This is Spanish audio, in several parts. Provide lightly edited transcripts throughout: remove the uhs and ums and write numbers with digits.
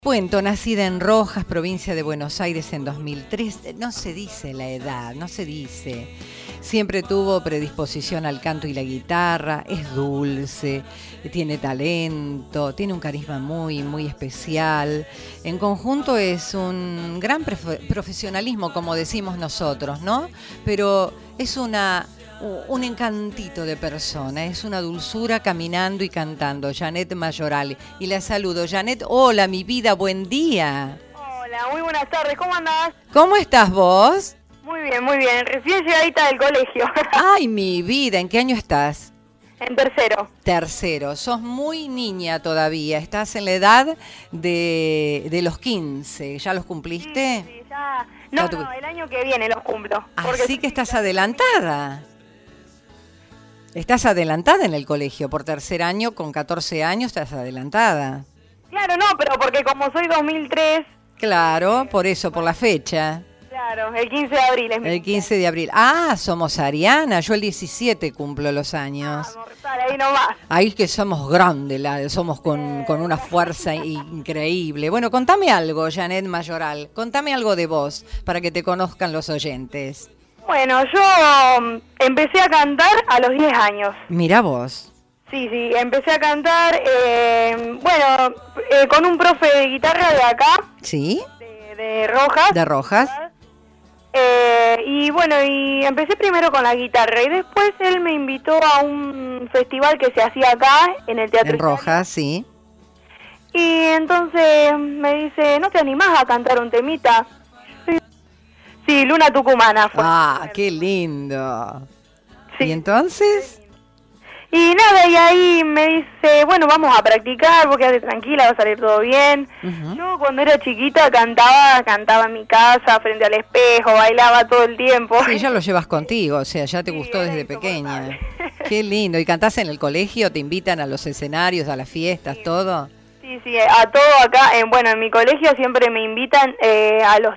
Cuento, nacida en Rojas, provincia de Buenos Aires en 2003, no se dice la edad, no se dice. Siempre tuvo predisposición al canto y la guitarra, es dulce, tiene talento, tiene un carisma muy especial. En conjunto es un gran profesionalismo, como decimos nosotros, ¿no? Pero es un encantito de persona, es una dulzura caminando y cantando. Janet Mayoral. Y la saludo. Janet, hola, mi vida, buen día. Hola, muy buenas tardes, ¿cómo andás? ¿Cómo estás vos? Muy bien, recién llegadita del colegio. Ay, mi vida, ¿en qué año estás? En tercero. Tercero, sos muy niña todavía, estás en la edad de los 15, ¿ya los cumpliste? Sí, ya. No, el año que viene los cumplo. Así que estás adelantada. Estás adelantada en el colegio, por tercer año, con 14 años estás adelantada. Claro, no, pero porque como soy 2003... Claro, por eso, por la fecha. Claro, el 15 de abril es mi El 15 de abril. Ah, somos ariana, yo el 17 cumplo los años. Ah, mortal, ahí nomás. Ahí que somos grandes, somos con una fuerza increíble. Bueno, contame algo, Janet Mayoral, contame algo de vos, para que te conozcan los oyentes. Bueno, yo empecé a cantar a los 10 años. Mirá vos. Sí, empecé a cantar, con un profe de guitarra de acá. ¿Sí? De Rojas. De Rojas. Y empecé primero con la guitarra y después él me invitó a un festival que se hacía acá, en el Teatro En Rojas, sí. Y entonces me dice, ¿no te animás a cantar un temita? Sí, Luna Tucumana fue. Ah, qué lindo. Sí. ¿Y entonces? Y nada, y ahí me dice, bueno, vamos a practicar, vos quedate tranquila, va a salir todo bien. Uh-huh. Yo cuando era chiquita cantaba en mi casa, frente al espejo, bailaba todo el tiempo. Sí, ya lo llevas contigo, o sea, ya te gustó desde pequeña. Qué lindo. ¿Y cantás en el colegio? ¿Te invitan a los escenarios, a las fiestas, todo? Sí, a todo acá, en mi colegio siempre me invitan a los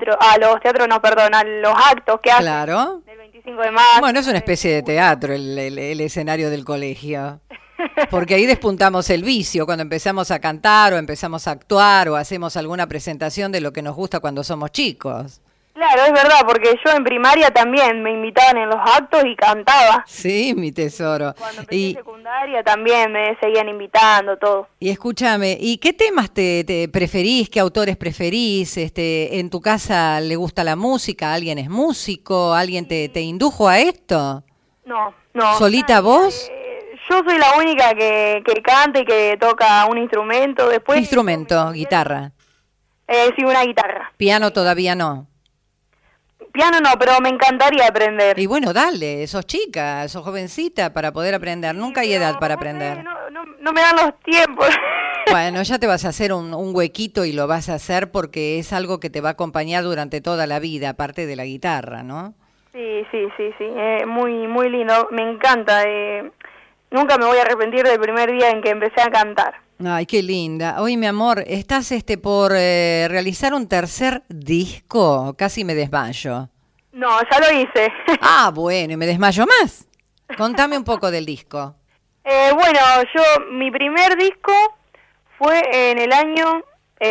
actos que hacen. Claro. El 25 de marzo. Bueno, es una especie de teatro el escenario del colegio. Porque ahí despuntamos el vicio, cuando empezamos a cantar o empezamos a actuar o hacemos alguna presentación de lo que nos gusta cuando somos chicos. Claro, es verdad, porque yo en primaria también me invitaban en los actos y cantaba. Sí, mi tesoro. Cuando empecé en secundaria también me seguían invitando, todo. Y escúchame, ¿y qué temas te preferís? ¿Qué autores preferís? ¿En tu casa le gusta la música? ¿Alguien es músico? ¿Alguien te indujo a esto? No. ¿Solita vos? Yo soy la única que canta y que toca un instrumento. Después. ¿Instrumento? ¿Guitarra? Sí, una guitarra. ¿Piano todavía no? Piano no, pero me encantaría aprender. Y bueno, dale, sos chica, sos jovencita para poder aprender. Nunca hay edad para aprender. No me dan los tiempos. Bueno, ya te vas a hacer un huequito y lo vas a hacer porque es algo que te va a acompañar durante toda la vida, aparte de la guitarra, ¿no? Sí, muy lindo, me encanta. Nunca me voy a arrepentir del primer día en que empecé a cantar. Ay, qué linda. Oye, mi amor, estás por realizar un tercer disco. Casi me desmayo. No, ya lo hice. Ah, bueno, y me desmayo más. Contame un poco del disco. Mi primer disco fue en el año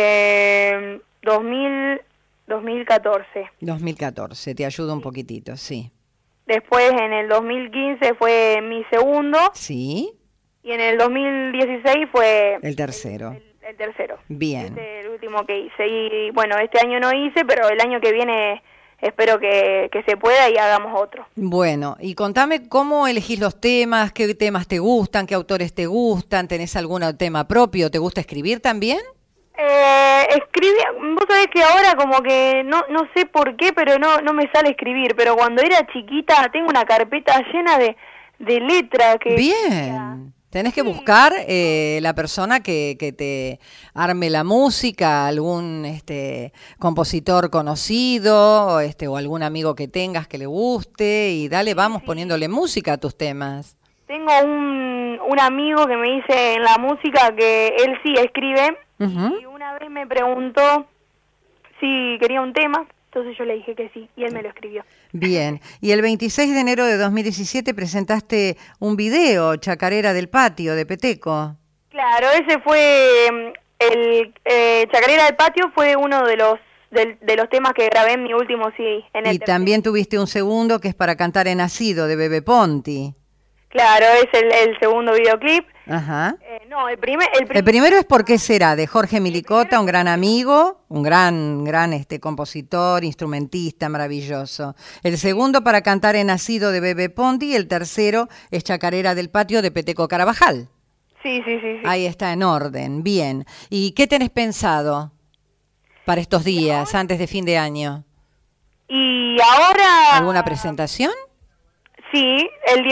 2014. 2014, te ayudo un poquitito, sí. Después en el 2015 fue mi segundo. Sí. Y en el 2016 fue... El tercero. El tercero. Bien. El último que hice. Y este año no hice, pero el año que viene espero que se pueda y hagamos otro. Bueno, y contame cómo elegís los temas, qué temas te gustan, qué autores te gustan, ¿tenés algún tema propio? ¿Te gusta escribir también? Escribí, vos sabés que ahora como que no sé por qué, pero no me sale escribir. Pero cuando era chiquita tengo una carpeta llena de letras que... Bien. Tenés que buscar la persona que te arme la música, algún compositor conocido o algún amigo que tengas que le guste y dale, vamos poniéndole música a tus temas. Tengo un amigo que me dice en la música que él sí escribe. Uh-huh. Y una vez me preguntó si quería un tema. Entonces yo le dije que sí, y él me lo escribió. Bien, y el 26 de enero de 2017 presentaste un video, Chacarera del Patio, de Peteco. Claro, ese fue el Chacarera del Patio fue uno de los temas que grabé en mi último CD. Y también tuviste un segundo que es Para cantar he nacido, de Bebe Ponti. Claro, es el segundo videoclip. Ajá. No, el primero es ¿Por qué será? De Jorge Milicota, un gran amigo, un gran compositor, instrumentista maravilloso. El segundo, Para cantar he nacido, de Bebe Ponti, y el tercero es Chacarera del Patio, de Peteco Carabajal. Sí. Ahí está, en orden, bien. ¿Y qué tenés pensado para estos días, antes de fin de año? Y ahora... ¿Alguna presentación? Sí, el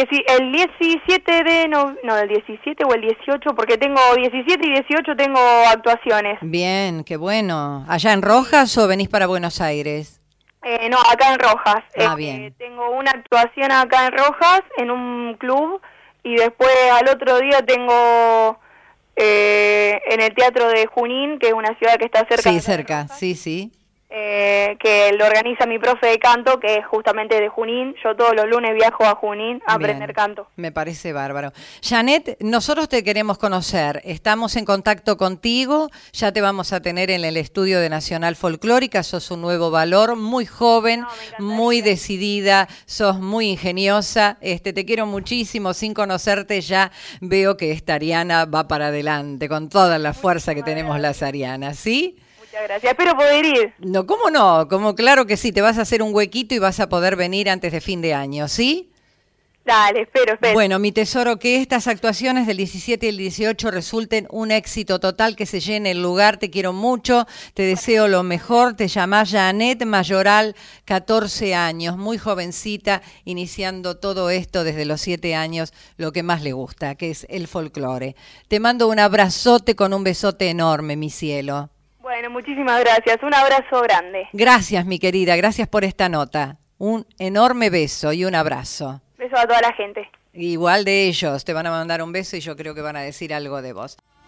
17 de... No, el 17 o el 18, porque tengo 17 y 18 tengo actuaciones. Bien, qué bueno. ¿Allá en Rojas o venís para Buenos Aires? No, acá en Rojas. Bien. Tengo una actuación acá en Rojas, en un club, y después al otro día tengo en el Teatro de Junín, que es una ciudad que está cerca. Sí, cerca, sí. Que lo organiza mi profe de canto, que es justamente de Junín. Yo todos los lunes viajo a Junín a aprender canto. Me parece bárbaro. Janet, nosotros te queremos conocer. Estamos en contacto contigo. Ya te vamos a tener en el estudio de Nacional Folclórica. Sos un nuevo valor, muy joven, muy decidida, sos muy ingeniosa. Te quiero muchísimo. Sin conocerte ya veo que esta ariana va para adelante con toda la fuerza que tenemos las arianas, ¿sí? Muchas gracias, espero poder ir. No, ¿cómo no? Como claro que sí, te vas a hacer un huequito y vas a poder venir antes de fin de año, ¿sí? Dale, espero. Bueno, mi tesoro, que estas actuaciones del 17 y el 18 resulten un éxito total, que se llene el lugar. Te quiero mucho, te deseo lo mejor. Te llamás Janet Mayoral, 14 años, muy jovencita, iniciando todo esto desde los 7 años, lo que más le gusta, que es el folclore. Te mando un abrazote con un besote enorme, mi cielo. Bueno, muchísimas gracias. Un abrazo grande. Gracias, mi querida. Gracias por esta nota. Un enorme beso y un abrazo. Beso a toda la gente. Igual de ellos. Te van a mandar un beso y yo creo que van a decir algo de vos.